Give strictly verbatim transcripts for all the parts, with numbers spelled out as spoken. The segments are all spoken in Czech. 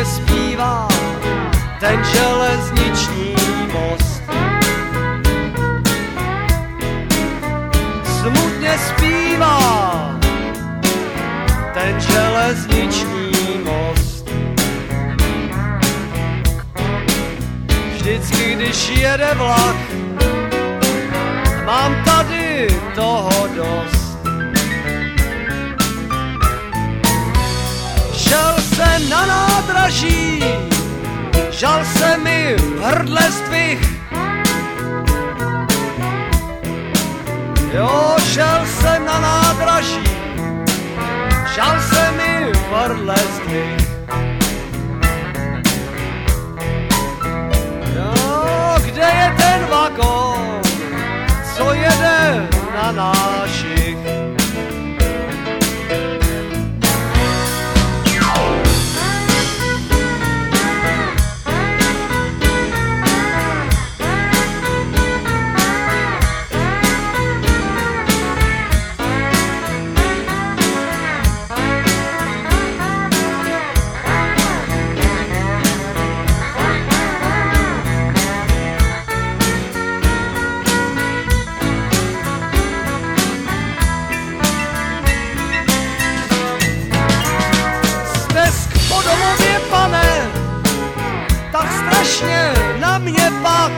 zpívá ten železniční most. Smutně zpívá ten železniční most. Vždycky, když jede vlak, mám tady toho dost. Šel jsem na nádraží, žal se mi v hrdle zdvih. Jo, šel jsem na nádraží, žal se mi v hrdle zdvih. Jo, kde je ten vagón, co jede na našich? Tak strašně na mě pak.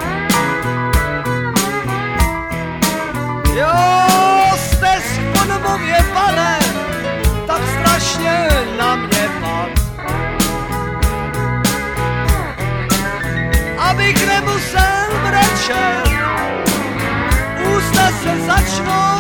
Jo, stesk po domově, pane, tak strašně na mě pak. Abych nemusel brečet, ústa se začnou